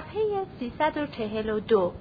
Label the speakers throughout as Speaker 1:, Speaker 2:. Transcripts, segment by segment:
Speaker 1: صفحه 342.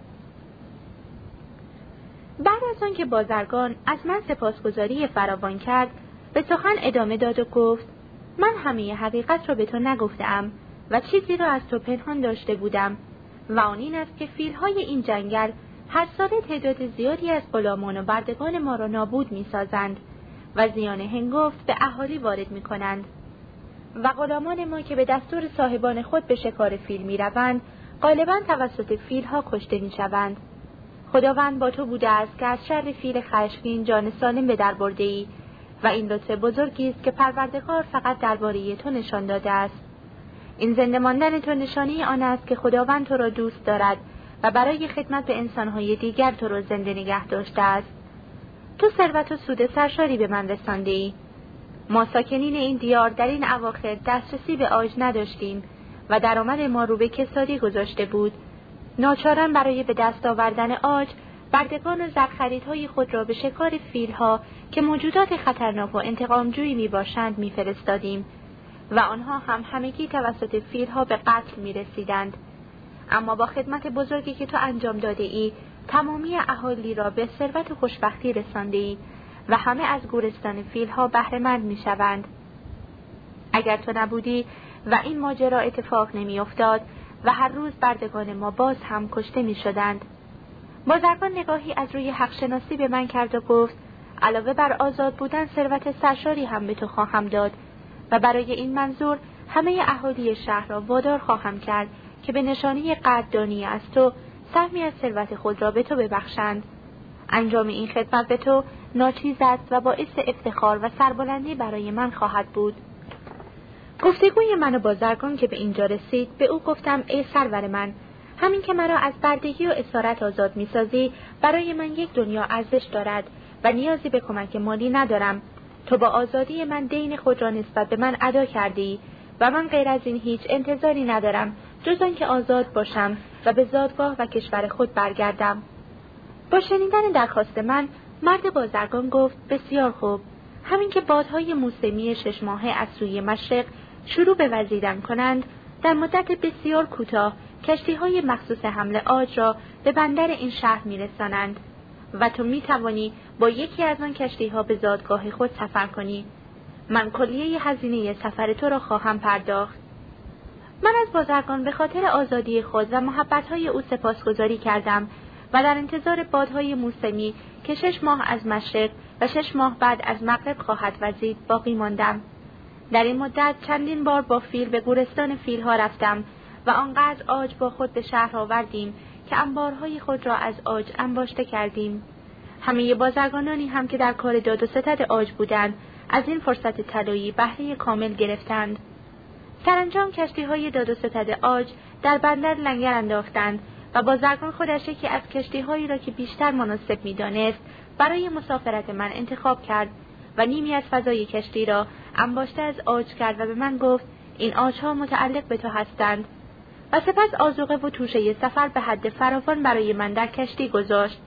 Speaker 1: بعد از آن که بازرگان از من سپاسگزاری فراوان کرد، به سخن ادامه داد و گفت: من همه حقیقت را به تو نگفتم و چیزی را از تو پنهان داشته بودم و آن این است که فیل‌های این جنگل هر سال تعداد زیادی از غلامان و بردگان ما را نابود می‌سازند و زیان هنگفت به اهالی وارد می‌کنند و غلامان ما که به دستور صاحبان خود به شکار فیل می‌روند غالباً توسط فیل‌ها کشته می‌شوند. خداوند با تو بوده است که از شر فیل خشمگین جان سالم به در برده‌ای و این لطف بزرگی است که پروردگار فقط درباره تو نشان داده است. این زنده ماندن تو نشانه آن است که خداوند تو را دوست دارد و برای خدمت به انسان‌های دیگر تو را زنده نگه داشته است. تو ثروت و سود سرشاری به من رسانده‌ای. ما ساکنین این دیار در این اواخر دسترسی به عاج نداشتیم و درآمد ما رو به کسادی گذاشته بود. ناچاران برای به دست آوردن عاج بردگان و زرخریدهای خود را به شکار فیل‌ها که موجودات خطرناک و انتقامجویی میباشند میفرستادیم و آنها هم همگی توسط فیل‌ها به قتل میرسیدند. اما با خدمت بزرگی که تو انجام داده ای تمامی اهالی را به ثروت و خوشبختی رسانده ای و همه از گورستان فیل‌ها بهره‌مند میشوند. اگر تو نبودی و این ماجرا اتفاق نمیافتاد و هر روز بردگان ما باز هم کشته میشدند. بازرگان نگاهی از روی حق شناسی به من کرد و گفت: علاوه بر آزاد بودن ثروت سرشاری هم به تو خواهم داد و برای این منظور همه اهالی شهر را وادار خواهم کرد که به نشانه قدردانی از تو سهمی از ثروت خود را به تو ببخشند. انجام این خدمت به تو ناچیز است و باعث افتخار و سربلندی برای من خواهد بود. گفتگوی من و بازرگان که به اینجا رسید، به او گفتم: ای سرور من، همین که مرا از بردگی و اسارت آزاد می‌سازی برای من یک دنیا ارزش دارد و نیازی به کمک مالی ندارم. تو با آزادی من دین خود را نسبت به من ادا کردی و من غیر از این هیچ انتظاری ندارم جز آنکه آزاد باشم و به زادگاه و کشور خود برگردم. با شنیدن درخواست من، مرد بازرگان گفت: بسیار خوب. همین که بادهای موسمی 6 ماهه از سوی مشرق شروع به وزیدن کنند، در مدت بسیار کوتاه کشتی‌های مخصوص حمل عاج را به بندر این شهر می‌رسانند و تو می‌توانی با یکی از آن کشتی‌ها به زادگاه خود سفر کنی. من کلیه هزینه سفر تو را خواهم پرداخت. من از بازرگان به خاطر آزادی خود و محبت‌های او سپاسگزاری کردم و در انتظار بادهای موسمی که 6 ماه از مشرق و 6 ماه بعد از مغرب خواهد وزید باقی ماندم. در این مدت چندین بار با فیل به گورستان فیل‌ها رفتم و آنقدر عاج با خود به شهر آوردیم که انبارهای خود را از عاج انباشته کردیم. همه بازرگانانی هم که در کار داد و ستد عاج بودند از این فرصت طلایی بهره کامل گرفتند. سرانجام کشتی‌های داد و ستد عاج در بندر لنگر انداختند و بازرگان خودش یکی از کشتی‌هایی را که بیشتر مناسب می‌دانست برای مسافرت من انتخاب کرد و نیمی از فضای کشتی را انباشته از عاج کرد و به من گفت: این عاج‌ها متعلق به تو هستند. و سپس آذوقه و توشه سفر به حد فراوان برای من در کشتی گذاشت.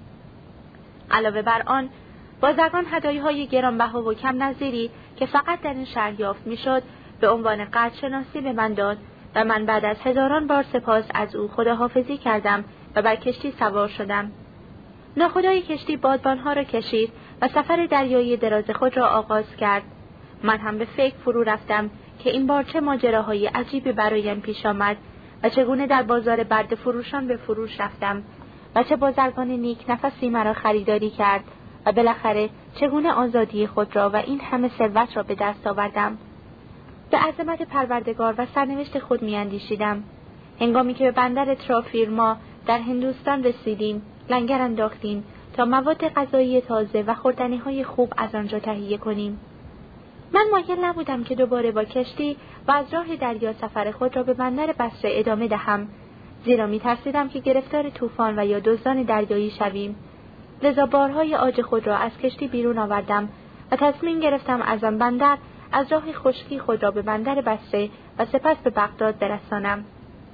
Speaker 1: علاوه بر آن، بازرگان هدایاهای گرانبها و کم نظیری که فقط در این شهر یافت میشد به عنوان قدرشناسی به من داد و من بعد از هزاران بار سپاس از او خداحافظی کردم و بر کشتی سوار شدم. ناخدای کشتی بادبانها را کشید و سفر دریایی دراز خود را آغاز کرد. من هم به فکر فرو رفتم که این بار چه ماجراهای عجیبی برایم پیش آمد و چگونه در بازار برده فروشان به فروش رفتم و چه بازرگان نیک نفسی مرا خریداری کرد و بالاخره چگونه آزادی خود را و این همه ثروت را به دست آوردم. به عظمت پروردگار و سرنوشت خود میاندیشیدم. هنگامی که به بندر ترافیرما در هندوستان رسیدیم، لنگر انداختیم تا مواد غذایی تازه و خوردنی‌های خوب از آنجا تهیه کنیم. من مایل نبودم که دوباره با کشتی و از راه دریا سفر خود را به بندر بصره ادامه دهم، زیرا می‌ترسیدم که گرفتار طوفان و یا دزدان دریایی شویم. لذا بارهای عاج خود را از کشتی بیرون آوردم و تصمیم گرفتم از آن بندر از راه خشکی خود را به بندر بصره و سپس به بغداد برسانم.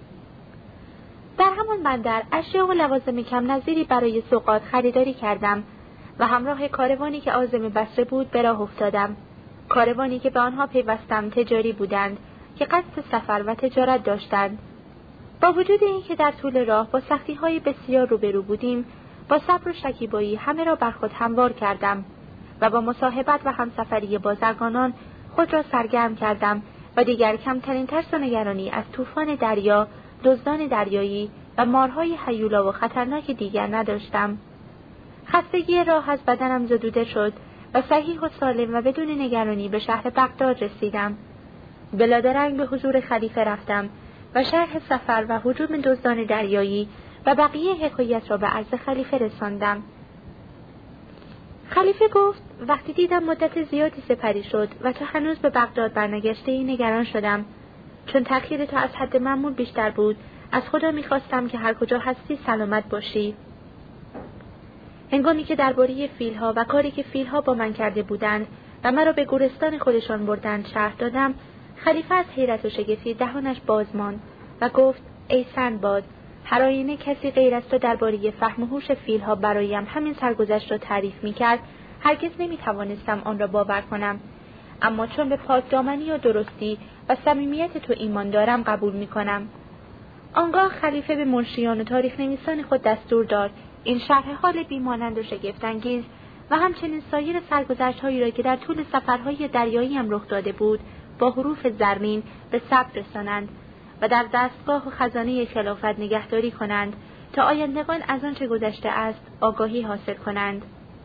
Speaker 1: در همان بندر اشیا و لوازم کم نظیری برای سوغات خریداری کردم و همراه کاروانی که عازم بصره بود به راه افتادم. کاروانی که به آنها پیوستم تجاری بودند که قصد سفر و تجارت داشتند. با وجود اینکه در طول راه با سختی‌های بسیار روبرو بودیم، با صبر و شکیبایی همه را بر خود هموار کردم و با مصاحبت و همسفری بازرگانان خود را سرگرم کردم و دیگر کمترین ترس و نگرانی از طوفان دریا، دزدان دریایی و مارهای هیولا و خطرناک دیگر نداشتم. خستگی راه از بدنم زدوده شد و صحیح و سالم و بدون نگرانی به شهر بغداد رسیدم. بلادرنگ به حضور خلیفه رفتم و شرح سفر و هجوم دزدان دریایی و بقیه حکایت را به عرض خلیفه رساندم. خلیفه گفت وقتی دیدم مدت زیادی سپری شد و تو هنوز به بغداد برنگشته‌ای نگران شدم. چون تأخیر تو از حد معمول بیشتر بود، از خدا می‌خواستم که هر کجا هستی سلامت باشی. هنگامی که درباره فیل‌ها و کاری که فیل‌ها با من کرده بودند و مرا به گورستان خودشان بردند شرح دادم، خلیفه از حیرت و شگفتی دهانش باز ماند و گفت ای سندباد، هر آینه کسی غیر از تو درباره فهم و هوش فیل‌ها برایم همین سرگذشت را تعریف می‌کرد، هرگز نمی‌توانستم آن را باور کنم. اما چون به پاکدامنی و درستی و صمیمیت تو ایمان دارم قبول می‌کنم. آنگاه خلیفه به منشیان و تاریخ نویسان خود دستور داد این شرح حال بیمانند و شگفت‌انگیز و همچنین سایر سرگذشت‌هایی را که در طول سفرهای دریایی هم رخ داده بود با حروف زرین به ثبت رسانند و در دستگاه و خزانه خلافت نگهداری کنند تا آیندگان از آنچه گذشته است آگاهی حاصل کنند.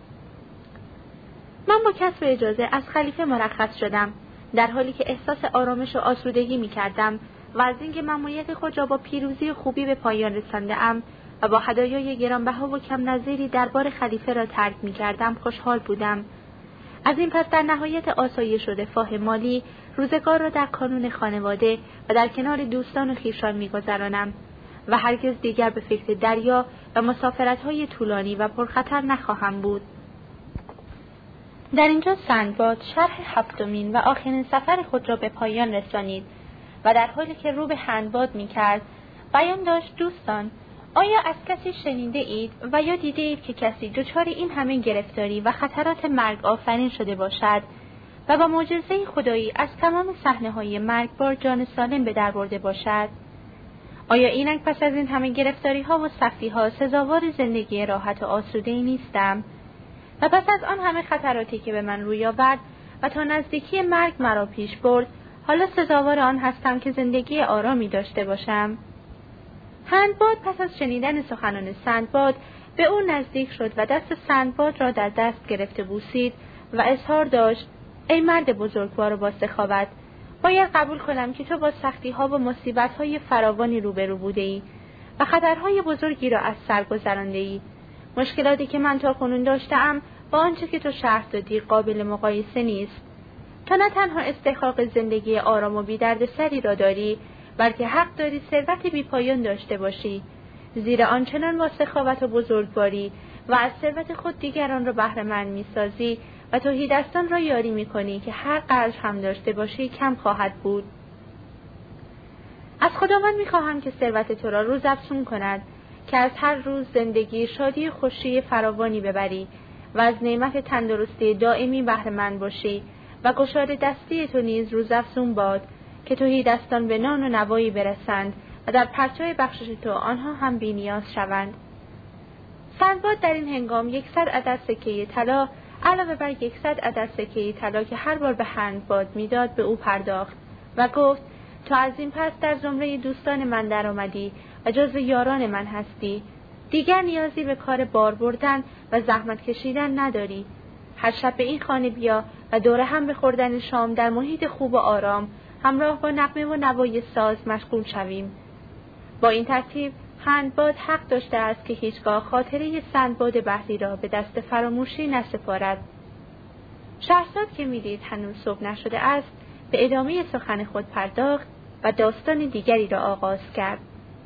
Speaker 1: من با کسب اجازه از خلیفه مرخص شدم، در حالی که احساس آرامش و آسودگی می‌کردم و از اینکه مأموریت خود را با پیروزی و خوبی به پایان رسانده‌ام و با هدایای گرانبها و کم نظیری دربار خلیفه را ترک می‌کردم خوشحال بودم. از این پس در نهایت آسایش و رفاه مالی روزگار را در کانون خانواده و در کنار دوستان و خویشان می‌گذرانم و هرگز دیگر به فکر دریا و مسافرت‌های طولانی و پرخطر نخواهم بود. در اینجا سندباد شرح هفتمین و آخرین سفر خود را به پایان رسانید و در حالی که رو به هندباد می‌کرد بیان داشت دوستان، آیا از کسی شنیده اید و یا دیده اید که کسی دچار این همه گرفتاری و خطرات مرگ آفرین شده باشد و با معجزه خدایی از تمام صحنه‌های مرگبار جان سالم به در برده باشد؟ آیا اینک پس از این همه گرفتاری‌ها و سختی‌ها سزاوار زندگی راحت و آسوده‌ای نیستم؟ و پس از آن همه خطراتی که به من روی آورد و تا نزدیکی مرگ مرا پیش برد، حالا سزاوار آن هستم که زندگی آرامی داشته باشم؟ هندباد پس از شنیدن سخنان سندباد به او نزدیک شد و دست سندباد را در دست گرفته بوسید و اظهار داشت ای مرد بزرگوار و با سخاوت، باید قبول کنم که تو با سختی‌ها و مصیبت‌های فراوانی روبرو بوده‌ای و خطرهای بزرگی را از سر گذرانده‌ای. مشکلاتی که من تاکنون داشته‌ام با آنچه که تو شرح دادی قابل مقایسه نیست. تو نه تنها استحقاق زندگی آرام و بی‌دردسری را داری، بلکه حق داری ثروت بی‌پایان داشته باشی، زیرا آنچنان با سخاوت و بزرگواری و از ثروت خود دیگران را بهره‌مند می‌سازی و تهیدستان را یاری می‌کنی که هر قدر هم داشته باشی کم خواهد بود. از خداوند می‌خواهم که ثروت تو را روزافزون کند، که از هر روز زندگی شادی و خوشی فراوانی ببری و از نعمت تندرستی دائمی بهره‌مند باشی و گشاده دستی تو نیز روزافزون باد که تهیدستان به نان و نوایی برسند و در پرچای بخشش تو آنها هم بی‌نیاز شوند. سندباد در این هنگام 100 عدد سکه طلا علاوه بر 100 عدد سکه طلا که هر بار به هندباد میداد به او پرداخت و گفت تو از این پس در زمره دوستان من در آمدی و جزو یاران من هستی. دیگر نیازی به کار بار بردن و زحمت کشیدن نداری. هر شب به این خانه بیا و دور هم به خوردن شام در محیط خوب و آرام همراه با نغمه و نوای ساز مشغول شویم. با این ترتیب هندباد حق داشته است که هیچگاه خاطره سندباد بحری را به دست فراموشی نسپارد. شهرزاد که می‌دید هنوز صبح نشده است، به ادامه سخن خود پرداخت و داستان دیگری را آغاز کرد.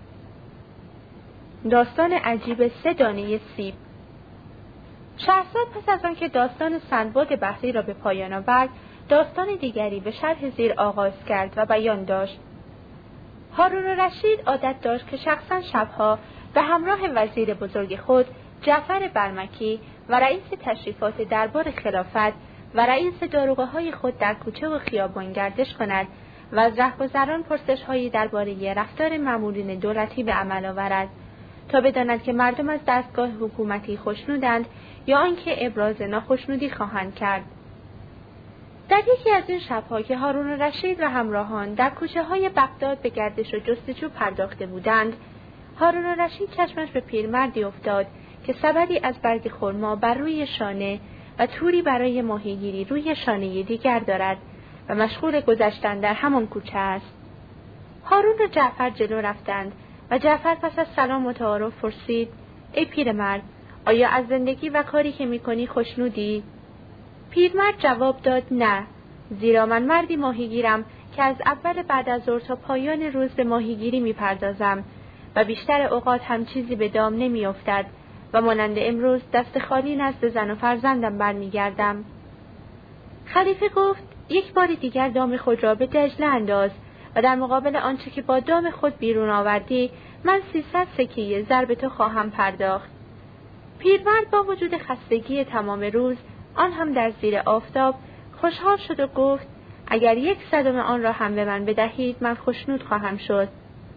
Speaker 1: داستان عجیب 3 دانه سیب. شهرزاد پس از آنکه داستان سندباد بحری را به پایان آورد، داستان دیگری به شرح زیر آغاز کرد و بیان داشت. هارون الرشید عادت داشت که شخصا شبها به همراه وزیر بزرگ خود جعفر برمکی و رئیس تشریفات دربار خلافت و رئیس داروغه‌های خود در کوچه و خیابان گردش کند و از رهگذران پرسش‌هایی درباره رفتار مامورین دولتی به عمل آورد تا بداند که مردم از دستگاه حکومتی خوشنودند یا آنکه ابراز ناخشنودی خواهند کرد. در یکی از این شب‌ها که هارون الرشید و همراهان در کوچه‌های بغداد به گردش و جستجو پرداخته بودند، هارون الرشید چشمش به پیرمردی افتاد که سبدی از برگ خرما بر روی شانه و توری برای ماهیگیری روی شانه دیگر دارد و مشغول گذشتن در همان کوچه است. هارون و جعفر جلو رفتند و جعفر پس از سلام و تعارف پرسید: ای پیرمرد، آیا از زندگی و کاری که می‌کنی خوشنودی؟ پیرمرد جواب داد: نه، زیرا من مردی ماهیگیرم که از اول بعد از ظهر تا پایان روز به ماهیگیری می‌پردازم و بیشتر اوقات هم چیزی به دام نمی‌افتد و مانند امروز دست خالی نزد زن و فرزندم برمیگردم. خلیفه گفت: یک بار دیگر دام خود را به دجله انداز و در مقابل آنچه که با دام خود بیرون آوردی من 300 سکه زر به تو خواهم پرداخت. پیرمرد با وجود خستگی تمام روز، آن هم در زیر آفتاب، خوشحال شد و گفت: اگر 1/100 آن را هم به من بدهید من خوشنود خواهم شد.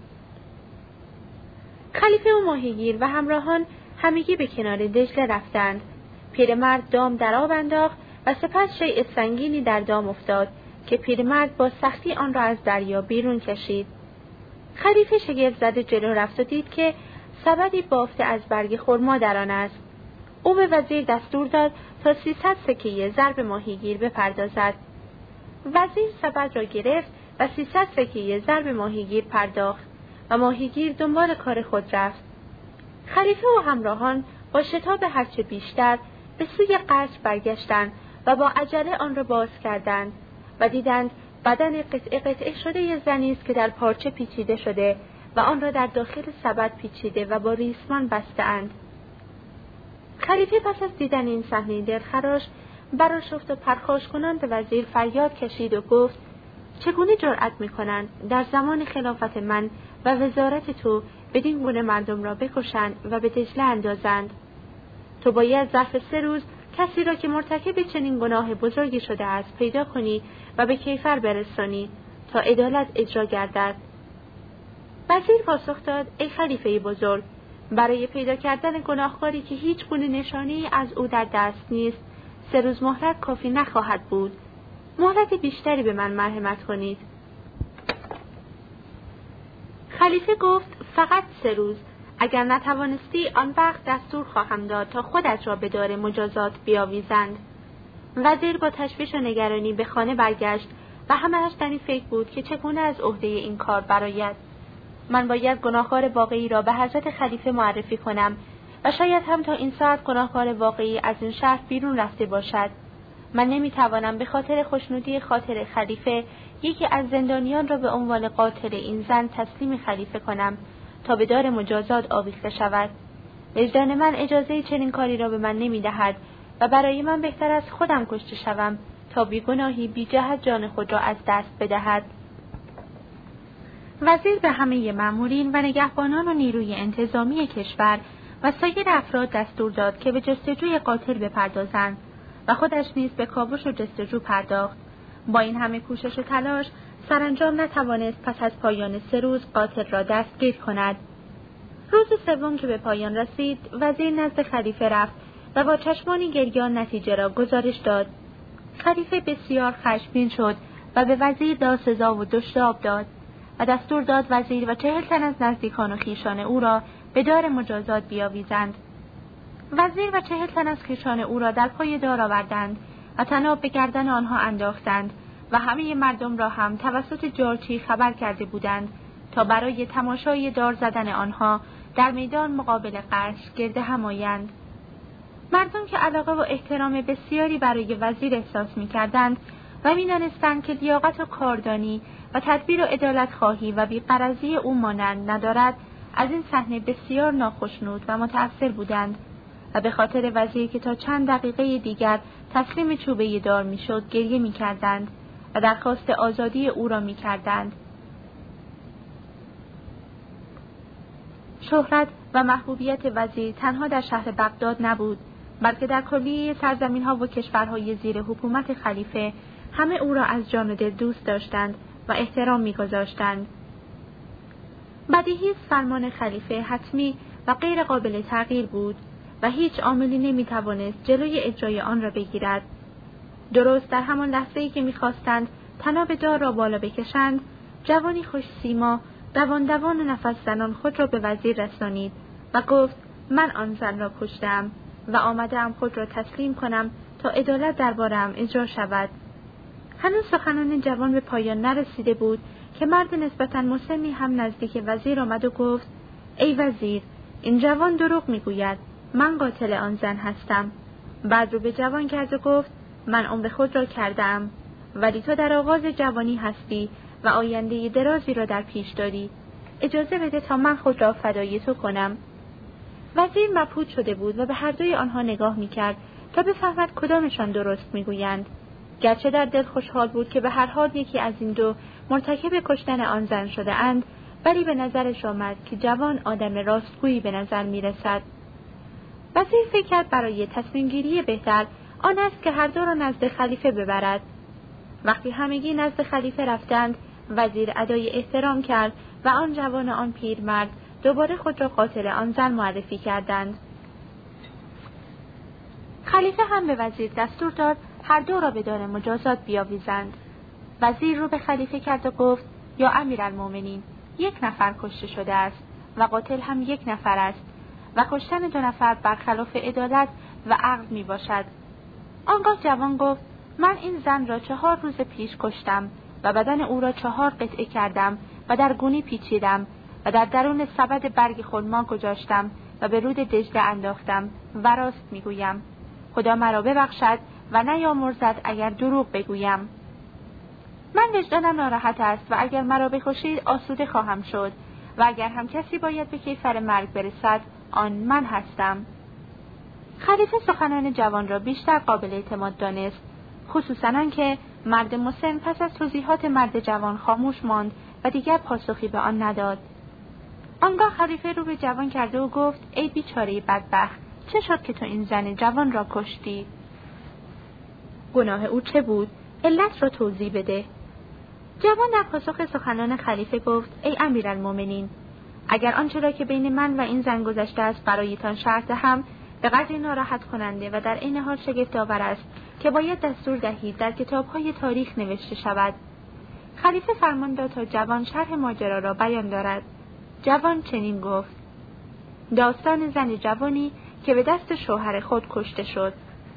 Speaker 1: خلیفه و ماهیگیر و همراهان همگی به کنار دجله رفتند. پیرمرد دام در آب انداخت و سپس شیء سنگینی در دام افتاد که پیرمرد با سختی آن را از دریا بیرون کشید. خلیفه شگفت زده جلو رفت و دید که سبدی بافته از برگ خرما در آن است. او به وزیر دستور داد تا 300 سکه زر به ماهیگیر بپردازد. وزیر سبد را گرفت و 300 سکه زر به ماهیگیر پرداخت و ماهیگیر دنبال کار خود رفت. خلیفه و همراهان با شتاب هرچه بیشتر به سوی قصر برگشتند و با عجله آن را باز کردند و دیدند بدن قطعه قطعه شده زنی است که در پارچه پیچیده شده و آن را در داخل سبد پیچیده و با ریسمان بسته‌اند. خلیفه پس از دیدن این صحنه دلخراش برآشفت و پرخاش کنان به وزیر فریاد کشید و گفت: چگونه جرأت می‌کنند در زمان خلافت من و وزارت تو بدین گونه مردم را بکشند و به دجله اندازند؟ تو باید ظرف 3 روز کسی را که مرتکب چنین گناه بزرگی شده است پیدا کنی و به کیفر برسانی تا عدالت اجرا گردد. وزیر پاسخ داد: ای خلیفه بزرگ، برای پیدا کردن گناهکاری که هیچ گونه نشانه‌ای از او در دست نیست 3 روز مهلت کافی نخواهد بود. مهلت بیشتری به من مرحمت کنید. خلیفه گفت: فقط 3 روز. اگر نتوانستی آن وقت دستور خواهم داد تا خودت را به دار مجازات بیاویزند. وزیر با تشویش و نگرانی به خانه برگشت و همه‌اش در این فکر بود که چگونه از عهده این کار برآید. من باید گناهکار واقعی را به حضرت خلیفه معرفی کنم و شاید هم تا این ساعت گناهکار واقعی از این شهر بیرون رفته باشد. من نمیتوانم به خاطر خوشنودی خاطر خلیفه یکی از زندانیان را به عنوان قاتل این زن تسلیم خلیفه کنم تا به دار مجازات آویخته شود. وجدان من اجازه چنین کاری را به من نمیدهد و برای من بهتر از خودم کشته شوم تا بیگناهی بی جهت جان خود را از دست بدهد. وزیر به همه مامورین و نگهبانان و نیروی انتظامی کشور و سایر افراد دستور داد که به جستجوی قاتل بپردازند و خودش نیز به کاوش و جستجو پرداخت. با این همه کوشش و تلاش سرانجام نتوانست پس از پایان 3 روز قاتل را دستگیر کند. روز 3 که به پایان رسید، وزیر نزد خلیفه رفت و با چشمانی گریان نتیجه را گزارش داد. خلیفه بسیار خشمگین شد و به وزیر دادسزا و دشداب داد و دستور داد وزیر و 40 تن از نزدیکان و خویشان او را به دار مجازات بیاویزند. وزیر و 40 تن از خویشان او را در پای دار آوردند و طناب به گردن آنها انداختند و همه مردم را هم توسط جارچی خبر کرده بودند تا برای تماشای دار زدن آنها در میدان مقابل قصر گرد هم آیند. مردم که علاقه و احترام بسیاری برای وزیر احساس می‌کردند و می‌دانستند که لیاقت و کاردانی و تدبیر و عدالت خواهی و بی‌غرضی او مانند ندارد، از این صحنه بسیار ناخشنود و متأثر بودند و به خاطر وزیر که تا چند دقیقه دیگر تسلیم چوبه دار می‌شد گریه می‌کردند و درخواست آزادی او را می‌کردند. شهرت و محبوبیت وزیر تنها در شهر بغداد نبود، بلکه در کلیه سرزمین‌ها و کشورهای زیر حکومت خلیفه همه او را از جان و دل دوست داشتند و احترام می‌گذاشتند. بدیهی است فرمان خلیفه حتمی و غیر قابل تغییر بود و هیچ عاملی نمی‌توانست جلوی اجرای آن را بگیرد. درست در همان لحظه‌ای که می‌خواستند طناب دار را بالا بکشند، جوانی خوش سیما دوان و نفس زنان خود را به وزیر رسانید و گفت من آن زن را کشتم و آمده‌ام خود را تسلیم کنم تا عدالت درباره‌ام اجرا شود. هنوز سخنان جوان به پایان نرسیده بود که مرد نسبتاً مسنی هم نزدیک وزیر آمد و گفت ای وزیر، این جوان دروغ میگوید، من قاتل آن زن هستم. بعد رو به جوان کرد و گفت من عمر خود را کردم، ولی تو در آغاز جوانی هستی و آینده درازی را در پیش داری. اجازه بده تا من خود را فدای تو کنم. وزیر مبهوت شده بود و به هر دوی آنها نگاه میکرد تا بفهمد کدامشان درست میگویند. گرچه در دل خوشحال بود که به هر حال یکی از این دو مرتکب کشتن آن زن شده اند، ولی به نظرش آمد که جوان آدم راستگویی به نظر میرسد. وزیر فکر کرد برای تصمیم گیری بهتر آن است که هر دو را نزد خلیفه ببرد. وقتی همگی نزد خلیفه رفتند، وزیر ادای احترام کرد و آن جوان و آن پیرمرد دوباره خود را قاتل آن زن معرفی کردند. خلیفه هم به وزیر دستور داد هر دو را به دار مجازات بیاویزند. وزیر رو به خلیفه کرد و گفت یا امیرالمومنین، 1 نفر کشته شده است و قاتل هم 1 نفر است و کشتن 2 نفر برخلاف عدالت و عقل می باشد. آنگاه جوان گفت من این زن را 4 روز پیش کشتم و بدن او را 4 قطعه کردم و در گونی پیچیدم و در درون سبد برگ خرما گذاشتم و به رود دجله انداختم و راست میگویم. خدا مرا ببخشد و نیامرزد اگر دروغ بگویم. من وجدانم ناراحت است و اگر مرا بکشید آسوده خواهم شد و اگر هم کسی باید به کیفر مرگ برسد آن من هستم. خلیفه سخنان جوان را بیشتر قابل اعتماد دانست، خصوصاً آنکه مرد مسن پس از توضیحات مرد جوان خاموش ماند و دیگر پاسخی به آن نداد. آنگاه خلیفه رو به جوان کرده و گفت ای بیچاره بدبخت، چه شد که تو این زن جوان را کشتی؟ گناه او چه بود؟ علت را توضیح بده. جوان در پاسخ سخنان خلیفه گفت ای امیرالمومنین، اگر آنچه را که بین من و این زن گذشته است برایتان شرح دهم، به قدری ناراحت کننده و در عین حال شگفت‌آور است که باید دستور دهید در کتاب‌های تاریخ نوشته شود. خلیفه فرمان داد تا جوان شرح ماجرا را بیان دارد. جوان چنین گفت: داستان زن جوانی که به دست شوهر خود کشته شد.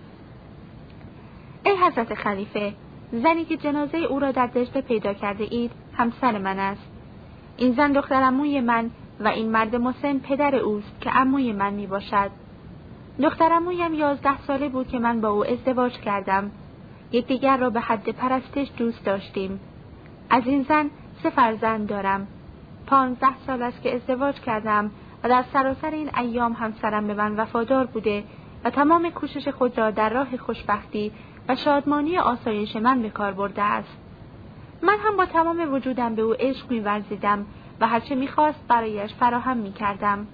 Speaker 1: ای حضرت خلیفه، زنی که جنازه او را در دجله پیدا کرده اید همسر من است. این زن دختر عموی من و این مرد مسن پدر اوست که عموی من می باشد. دختر عمویم 11 ساله بود که من با او ازدواج کردم. یکدیگر را به حد پرستش دوست داشتیم. از این زن 3 فرزند دارم. 15 سال است که ازدواج کردم و در سراسر این ایام همسرم به من وفادار بوده و تمام کوشش خود را در راه خوشبختی و شادمانی آسایش من به کار برده است. من هم با تمام وجودم به او عشق می‌ورزیدم و هرچه می‌خواست برایش فراهم می‌کردم.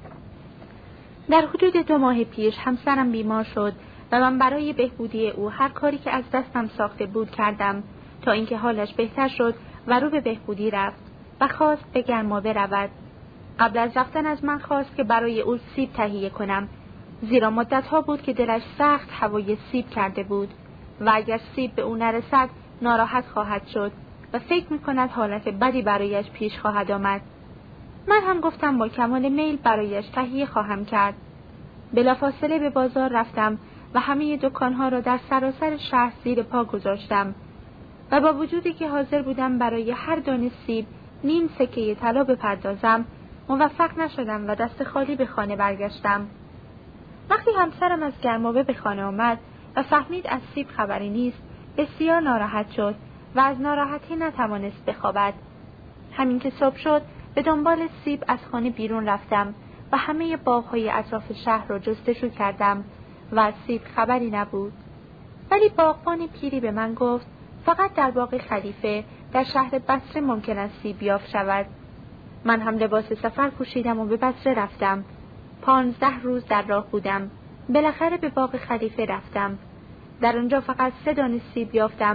Speaker 1: در حدود 2 ماه پیش همسرم بیمار شد و من برای بهبودی او هر کاری که از دستم ساخته بود کردم تا اینکه حالش بهتر شد و رو به بهبودی رفت و خواست به گرمابه رود. قبل از رفتن از من خواست که برای او سیب تهیه کنم، زیرا مدت‌ها بود که دلش سخت هوای سیب کرده بود و اگر سیب به او نرسد ناراحت خواهد شد و فکر می‌کند حالت بدی برایش پیش خواهد آمد. من هم گفتم با کمال میل برایش تهیه خواهم کرد. بلافاصله به بازار رفتم و همه دکان‌ها را در سراسر شهر زیر پا گذاشتم و با وجودی که حاضر بودم برای هر دانه سیب نیم سکه طلا بپردازم، موفق نشدم و دست خالی به خانه برگشتم. وقتی همسرم از گرمابه به خانه آمد و فهمید از سیب خبری نیست، بسیار ناراحت شد و از ناراحتی نتوانست بخوابد. همین که صبح شد به دنبال سیب از خانه بیرون رفتم و همه باغ‌های اطراف شهر را جستجو کردم و از سیب خبری نبود. ولی باغبان پیری به من گفت فقط در باغ خلیفه در شهر بصره ممکن است سیب یافت شود. من هم لباس سفر پوشیدم و به بصره رفتم. 15 روز در راه بودم. بالاخره به باغ خلیفه رفتم. در آنجا فقط 3 دانه سیب یافتم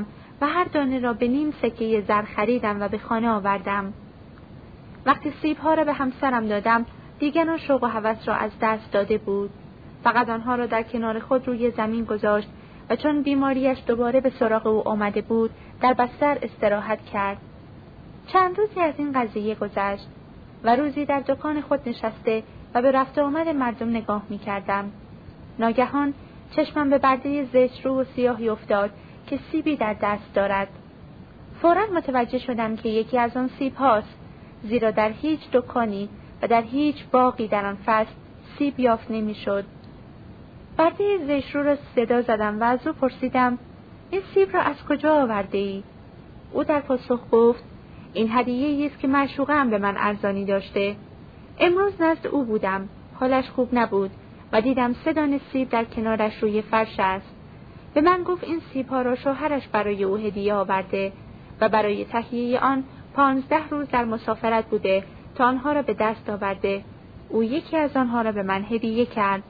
Speaker 1: و هر دانه را به نیم سکه زر خریدم و به خانه آوردم. وقتی سیب‌ها را به همسرم دادم، دیگر آن شوق و هوس را از دست داده بود. فقط آنها را در کنار خود روی زمین گذاشت و چون بیماریش دوباره به سراغ او آمده بود، در بستر استراحت کرد. چند روزی از این قضیه گذشت و روزی در دکان خود نشسته و به رفت و آمد مردم نگاه می کردم. ناگهان چشمم به برده زشت رو و سیاهی افتاد که سیبی در دست دارد. فوراً متوجه شدم که یکی از آن سیب هاست، زیرا در هیچ دکانی و در هیچ باغی در آن فصل سیب یافت نمی شد. برده زشت رو را صدا زدم و از او پرسیدم این سیب را از کجا آورده ای؟ او در پاسخ گفت این هدیه‌ای است که معشوقه‌ام به من ارزانی داشته. امروز نزد او بودم، حالش خوب نبود و دیدم 3 دانه سیب در کنارش روی فرش است. به من گفت این سیب‌ها را شوهرش برای او هدیه آورده و برای تهیه آن 15 روز در مسافرت بوده تا آنها را به دست آورده. او یکی از آنها را به من هدیه کرد.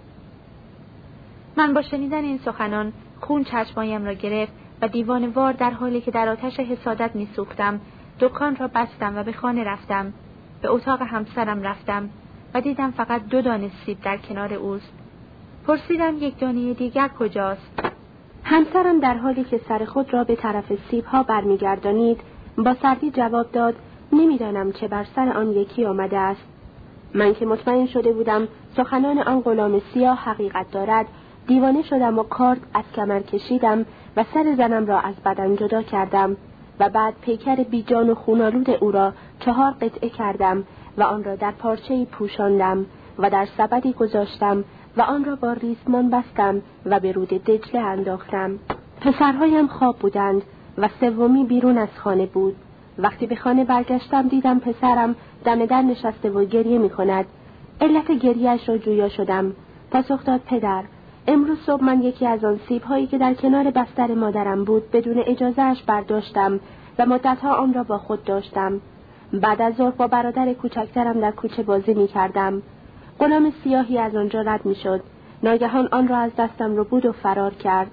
Speaker 1: من با شنیدن این سخنان خون چشمایم را گرفت و دیوانه‌وار در حالی که در آتش حسادت می‌سوختم دکان را بستم و به خانه رفتم. به اتاق همسرم رفتم و دیدم فقط 2 دانه سیب در کنار اوست. پرسیدم 1 دانه دیگر کجاست؟
Speaker 2: همسرم در حالی که سر خود را به طرف سیب‌ها برمیگردانید با سردی جواب داد نمی‌دانم چه بر سر آن یکی آمده است. من که مطمئن شده بودم سخنان آن غلام سیاه حقیقت دارد، دیوانه شدم و کارد از کمر کشیدم و سر زنم را از بدن جدا کردم و بعد پیکر بیجان و خونالود او را 4 قطعه کردم و آن را در پارچه‌ای پوشاندم و در سبدی گذاشتم و آن را با ریسمان بستم و به رود دجله انداختم. پسرهایم خواب بودند و 3 بیرون از خانه بود. وقتی به خانه برگشتم دیدم پسرم دم در نشسته و گریه می کند. علت گریه‌اش را جویا شدم. پاسخ داد پدر، امروز صبح من یکی از آن سیب‌هایی که در کنار بستر مادرم بود بدون اجازهش برداشتم و مدتها آن را با خود داشتم. بعد از ظهر با برادر کوچکترم در کوچه بازی می کردم. غلام سیاهی از آنجا رد می شد. ناگهان آن را از دستم ربود و فرار کرد.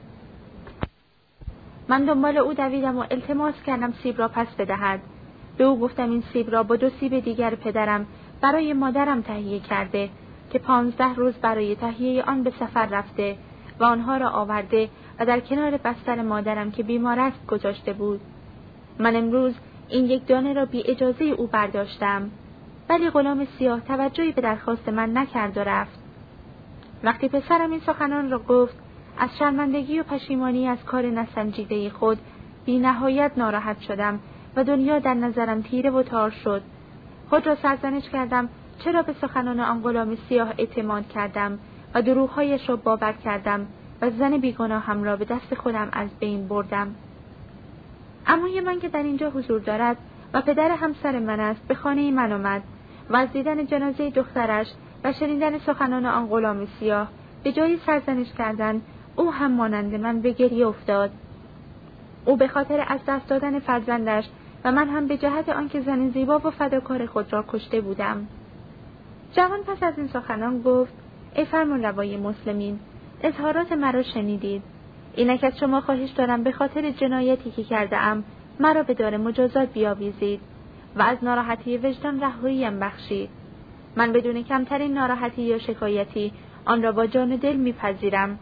Speaker 1: من دنبال او دویدم و التماس کردم سیب را پس بدهد. به او گفتم این سیب را با 2 سیب دیگر پدرم برای مادرم تهیه کرده که 15 روز برای تهیه آن به سفر رفته و آنها را آورده و در کنار بستر مادرم که بیمار است گذاشته بود. من امروز این 1 دانه را بی اجازه او برداشتم، ولی غلام سیاه توجهی به درخواست من نکرد و رفت. وقتی پسرم این سخنان را گفت، از شرمندگی و پشیمانی از کار نسنجیده خود بی نهایت ناراحت شدم و دنیا در نظرم تیره و تار شد. خود را سرزنش کردم چرا به سخنان آن غلام سیاه اعتماد کردم و دروغ‌هایش را باور کردم و زن بیگناهم را به دست خودم از بین بردم. عموی من که در اینجا حضور دارد و پدر همسر من است به خانه من آمد و از دیدن جنازه دخترش و شنیدن سخنان آن غلام سیاه به جای سرزنش کردن او هم مانند من به گریه افتاد. او به خاطر از دست دادن فرزندش و من هم به جهت آنکه زن زیبا و فداکار خود را کشته بودم. جوان پس از این سخنان گفت ای فرمانروای مسلمین، اظهارات مرا شنیدید. اینک از شما خواهش دارم به خاطر جنایتی که کرده ام مرا به دار مجازات بیاویزید و از ناراحتی وجدان رهاییم بخشید. من بدون کمترین ناراحتی یا شکایتی آن را با جان و دل میپذیرم.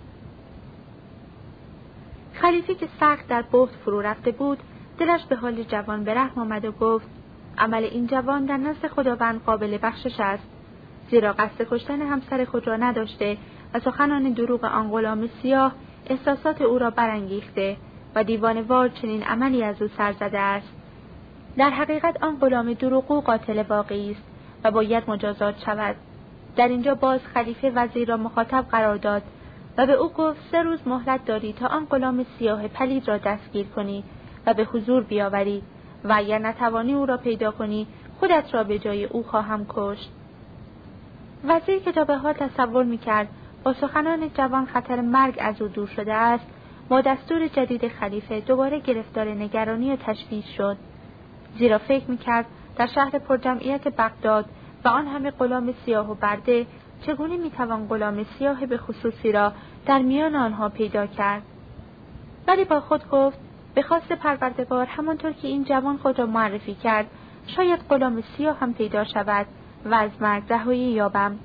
Speaker 1: خلیفه که سخت در بهت فرو رفته بود دلش به حال جوان به رحم آمد و گفت عمل این جوان در نزد خداوند قابل بخشش است، زیرا قصد کشتن همسر خود را نداشته و سخنان دروغ آن غلام سیاه احساسات او را برانگیخته و دیوانه‌وار چنین عملی از او سر زده است. در حقیقت آن غلام دروغگو قاتل واقعی است و باید مجازات شود. در اینجا باز خلیفه وزیر را مخاطب قرار داد و به او گفت 3 روز مهلت داری تا آن غلام سیاه پلید را دستگیر کنی و به حضور بیاوری و اگر نتوانی او را پیدا کنی خودت را به جای او خواهم کشت. وزیر که تا به حال تصور می‌کرد با سخنان جوان خطر مرگ از او دور شده است، با دستور جدید خلیفه دوباره گرفتار نگرانی و تشویش شد، زیرا فکر می‌کرد در شهر پرجمعیت بغداد و آن همه غلام سیاه و برده چگونه می‌توان غلام سیاه به خصوصی را در میان آنها پیدا کرد. ولی با خود گفت به خواست پروردگار همانطور که این جوان خود را معرفی کرد شاید غلام سیاه هم پیدا شود و از مرگ رهایی یابم.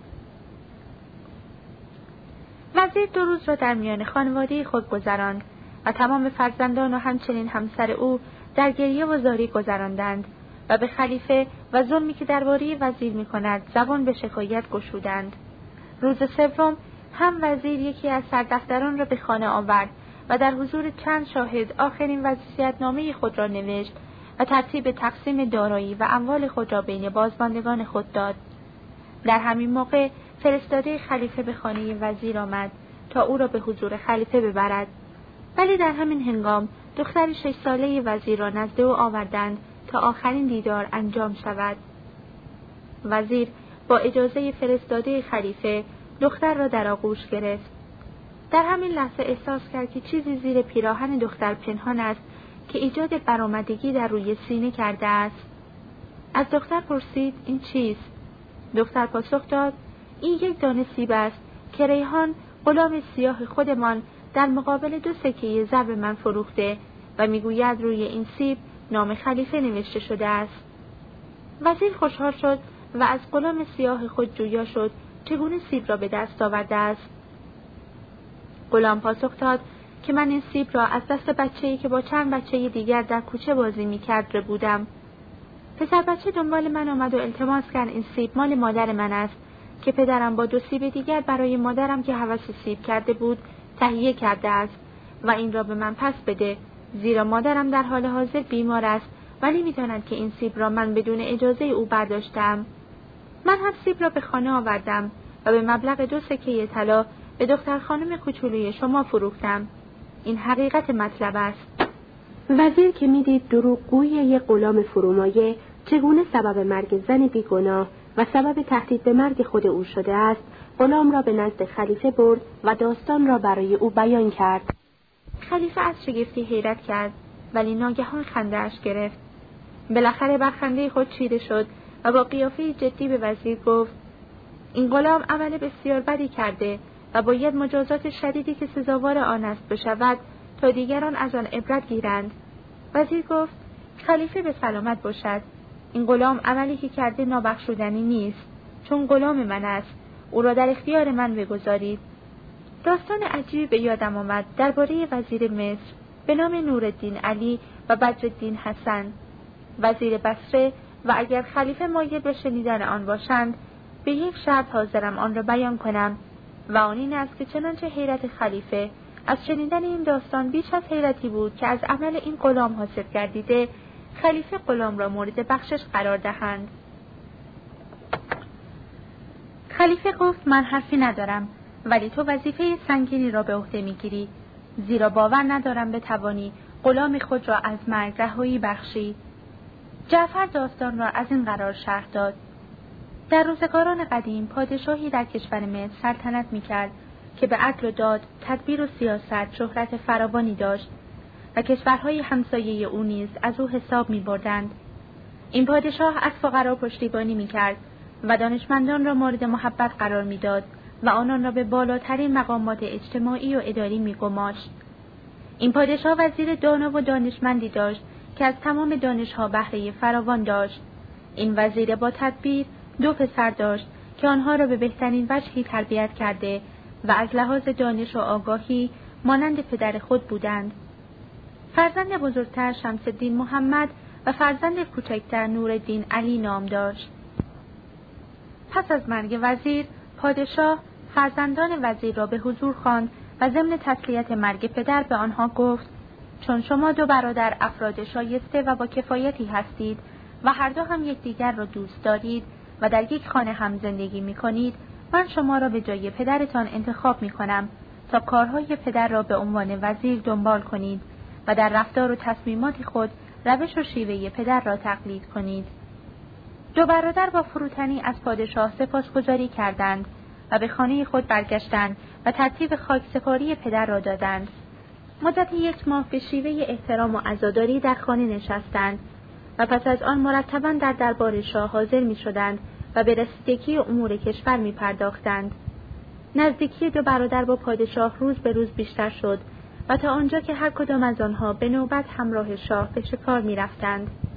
Speaker 1: وزیر 2 روز را در میان خانواده خود گذراند و تمام فرزندان و همچنین همسر او در گریه و زاری گذراندند و به خلیفه و ظلمی که درباره وزیر می‌کند زبان به شکایت گشودند. روز 3 هم وزیر یکی از سردفتران را به خانه آورد و در حضور چند شاهد آخرین وصیت‌نامه خود را نوشت و ترتیب تقسیم دارایی و اموال خود را بین بازماندگان خود داد. در همین موقع فرستاده خلیفه به خانه وزیر آمد تا او را به حضور خلیفه ببرد، ولی در همین هنگام دختر 6 ساله وزیر را نزد او آوردند تا آخرین دیدار انجام شود. وزیر با اجازه فرستاده خلیفه دختر را در آغوش گرفت. در همین لحظه احساس کرد که چیزی زیر پیراهن دختر پنهان است که ایجاد برآمدگی در روی سینه کرده است. از دختر پرسید این چیست؟ دختر پاسخ داد این 1 دانه سیب است که ریحان غلام سیاه خودمان در مقابل 2 سکه زر به من فروخته و میگوید روی این سیب نام خلیفه نوشته شده است. وزیر خوشحال شد و از غلام سیاه خود جویا شد چگونه سیب را به دست آورده است. غلام پاسخ داد که من این سیب را از دست بچه‌ای که با چند بچه دیگر در کوچه بازی می‌کرد ربودم. پسر بچه دنبال من آمد و التماس کرد این سیب مال مادر من است که پدرم با 2 سیب دیگر برای مادرم که هوس سیب کرده بود تهیه کرده است و این را به من پس بده، زیرا مادرم در حال حاضر بیمار است و نمی‌داند که این سیب را من بدون اجازه او برداشتم. من هم سیب را به خانه آوردم و به مبلغ 2 سکه طلا به دختر خانم کوچولوی شما فروختم. این حقیقت مطلب است.
Speaker 2: وزیر که میدید دروغگوی 1 غلام فرومایه چگونه سبب مرگ زن بیگناه و سبب تهدید به مرگ خود او شده است، غلام را به نزد خلیفه برد و داستان را برای او بیان کرد.
Speaker 1: خلیفه از شگفتی حیرت کرد ولی ناگهان خنده‌اش گرفت. بالاخره بر خنده خود چیره شد و با قیافه جدی به وزیر گفت این غلام عمل بسیار بدی کرده و باید مجازات شدیدی که سزاوار آن است بشود تا دیگران از آن عبرت گیرند. وزیر گفت خلیفه به سلامت باشد. این غلام عملی که کرده نابخشودنی نیست، چون غلام من است. او را در اختیار من بگذارید. داستان عجیبی به یادم آمد درباره وزیر مصر به نام نورالدین علی و بدرالدین حسن، وزیر بصره، و اگر خلیفه مایل به شنیدن آن باشند به 1 شرط حاضرم آن را بیان کنم و آن این است که چنانچه حیرت خلیفه از شنیدن این داستان بیش از حیرتی بود که از عمل این غلام حاصل گردیده، خلیفه غلام را مورد بخشش قرار دهند. خلیفه گفت من حرفی ندارم، ولی تو وظیفه سنگینی را به عهده میگیری، زیرا باور ندارم بتوانی غلام خود را از مرگ رهایی بخشی. جعفر داستان را از این قرار شرح داد. در روزگاران قدیم پادشاهی در کشور مصر سلطنت می‌کرد که به عدل و داد، تدبیر و سیاست شهرت فراوانی داشت و کشورهای همسایه او نیز از او حساب می‌بردند. این پادشاه از فقرا پشتیبانی می‌کرد و دانشمندان را مورد محبت قرار می‌داد و آنان را به بالاترین مقامات اجتماعی و اداری می‌گماشت. این پادشاه وزیر دانا و دانشمندی داشت که از تمام دانش‌ها بهره فراوان داشت. این وزیر با تدبیر 2 پسر داشت که آنها را به بهترین وجهی تربیت کرده و از لحاظ دانش و آگاهی مانند پدر خود بودند. فرزند بزرگتر شمس‌الدین محمد و فرزند کوچکتر نورالدین علی نام داشت. پس از مرگ وزیر، پادشاه فرزندان وزیر را به حضور خواند و ضمن تسلیت مرگ پدر به آنها گفت چون شما 2 برادر افراد شایسته و با کفایتی هستید و هر دو هم یکدیگر را دوست دارید و در 1 خانه هم زندگی می‌کنید، من شما را به جای پدرتان انتخاب می‌کنم تا کارهای پدر را به عنوان وزیر دنبال کنید و در رفتار و تصمیمات خود روش و شیوه پدر را تقلید کنید. 2 برادر با فروتنی از پادشاه سپاسگزاری کردند و به خانه خود برگشتند و ترتیب خاکسپاری پدر را دادند. مدت 1 ماه به شیوه احترام و عزاداری در خانه نشستند و پس از آن مرتباً در دربار شاه حاضر می‌شدند و به رسیدگی امور کشور می‌پرداختند. نزدیکی 2 برادر با پادشاه روز به روز بیشتر شد و تا آنجا که هر کدام از آنها به نوبت همراه شاه به شکار می رفتند.